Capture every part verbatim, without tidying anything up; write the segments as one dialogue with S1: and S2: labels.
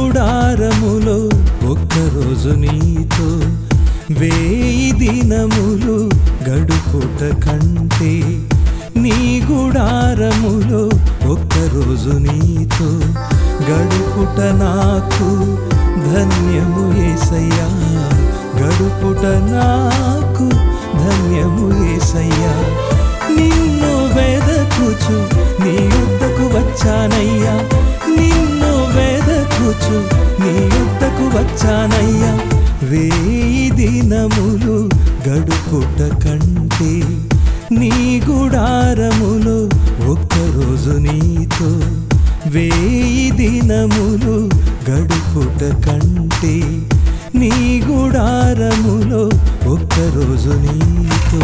S1: గుడారములో ఒక్కరోజు నీతో వేయి దినములు గడుపుట కంటే నీ గుడారములో ఒక్కరోజు నీతో గడుపుట నాకు ధన్యము యేసయ్యా గడుపుట నాకు ధన్యము యేసయ్యా నిన్ను వెదకుచు నీ యొద్దకు వచ్చానయ్యా నిన్ను వెదకుచు నీ యొద్దకు వచ్చానయ్యా వేయి దినములు గడుపుట కంటే నీ గుడారములో ఒక్కరోజు నీతో వేయి దినములు గడుపుట కంటే నీ గుడారములో ఒక్కరోజు నీతో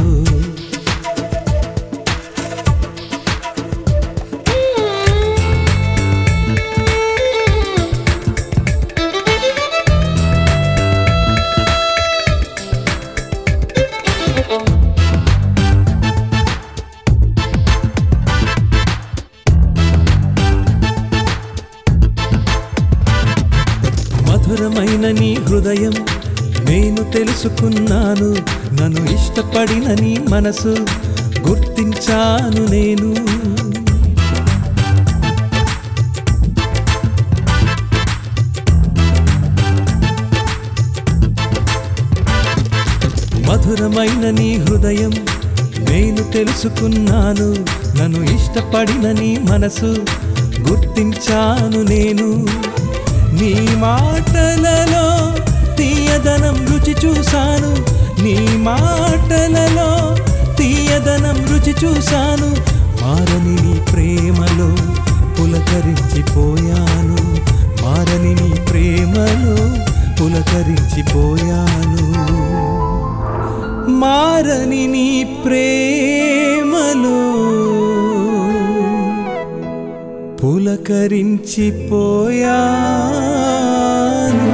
S1: మధురమైన నీ హృదయం నేను తెలుసుకున్నాను నన్ను ఇష్టపడిన నీ మనసు గుర్తించాను నేను మధురమైన నీ హృదయం నేను తెలుసుకున్నాను నన్ను ఇష్టపడిన నీ మనసు గుర్తించాను నేను నీ మాటలలో తీయదనం రుచి చూశాను నీ మాటలలో తీయదనం రుచి చూశాను మారని నీ ప్రేమలో పులకరించిపోయాను మారని నీ ప్రేమలో పులకరించిపోయాను మారని నీ ప్రేమలో పులకరించిపోయాను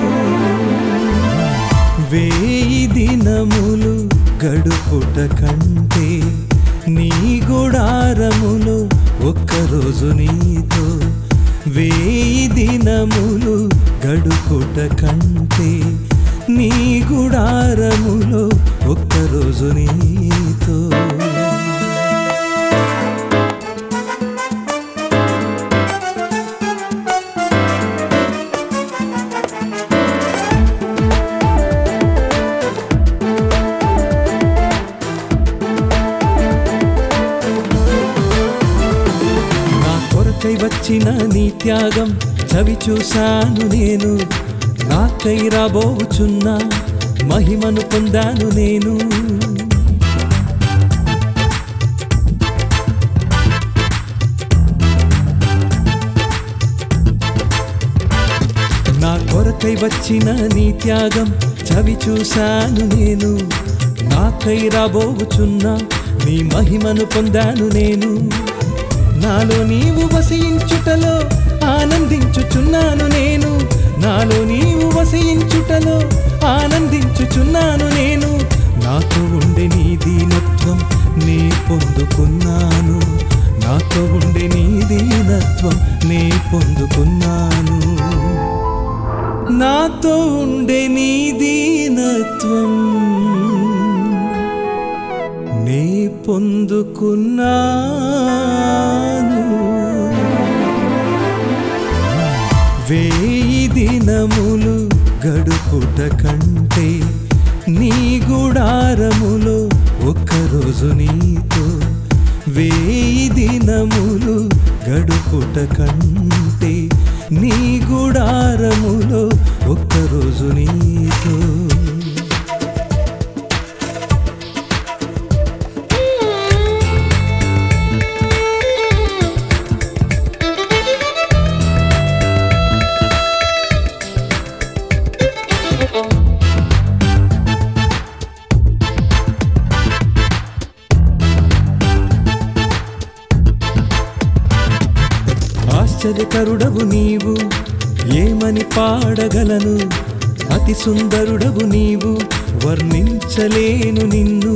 S1: వేయి దినములు గడుపుట కంటే నీ గుడారములో ఒక్కరోజు నీతో వేయి దినములు గడుపుట కంటే నీ గుడారములో ఒక్కరోజు నీతో నాకై వచ్చిన నీ త్యాగం చవి చూశాను నేను నాకై రాబోచున్న మహిమను పొందాను నేను నా కొరకై వచ్చిన నీ త్యాగం చవి చూశాను నేను నాకై రాబోచున్న నీ మహిమను పొందాను నేను నాలో నీవు వసించుటలో ఆనందించుచున్నాను నేను నాలో నీవు వసించుటలో ఆనందించుచున్నాను నేను నాతో ఉండే నీ దీనత్వం నే పొందుకున్నాను నాతో ఉండే నీ దీనత్వం నే పొందుకున్నాను నాతో ఉండే నీ దీనత్వం నే పొందుకున్నాను వేయి దినములు గడుపుట కంటే నీ గుడారములో ఒక్కరోజు నీతో వేయి దినములు గడుపుట కంటే నీ గుడారములో ఒక్కరోజు నీతో ఆశ్చర్యకరుడవు నీవు ఏమని పాడగలను అతి సుందరుడవు నీవు వర్ణించలేను నిన్ను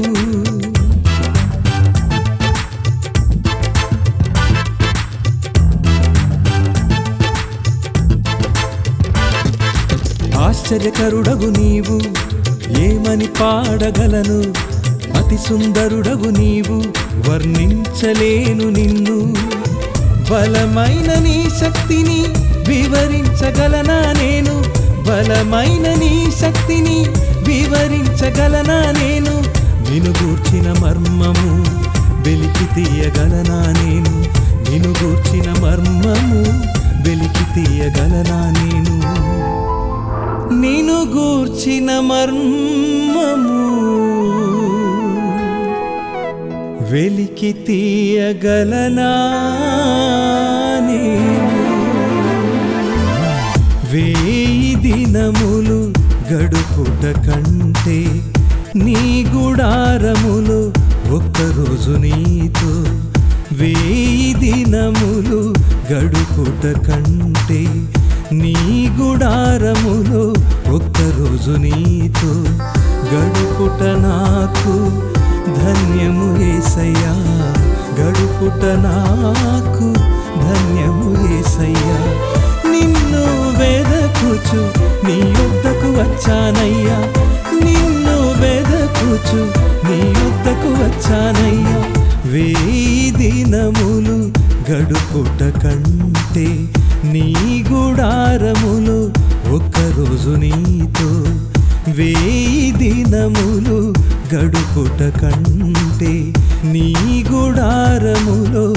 S1: ఆశ్చర్యకరుడవు నీవు, ఏమని పాడగలను, అతి సుందరుడవు నీవు, వర్ణించలేను నిన్ను. బలమైన నీ శక్తిని వివరించగలనా నేను, బలమైన నీ శక్తిని వివరించగలనా నేను, నిన్ను గూర్చిన మర్మము వెలికి తీయగలనా నేను, నిన్ను గూర్చిన మర్మము వెలికి తీయగలనా నేను, నిన్ను గూర్చిన మర్మము వెలికి తీయగలనా నేను. వేయి దినములు గడుపుట కంటే నీ గుడారములో ఒక్కరోజు నీతో, వేయి దినములు గడుపుట కంటే నీ గుడారములో ఒక్కరోజు నీతో గడుపుట నాకు ధన్యము యేసయ్యా, గడుపుట నాకు ధన్యము యేసయ్యా. నిన్ను వెదకుచు నీ యొద్దకు వచ్చానయ్యా, నిన్ను వెదకుచు నీ యొద్దకు వచ్చానయ్యా. వేయి దినములు గడుపుట కంటే నీ గుడారములో ఒక్కరోజు నీతో, వేయి దినములు గడుపుట కంటే నీ గుడారములో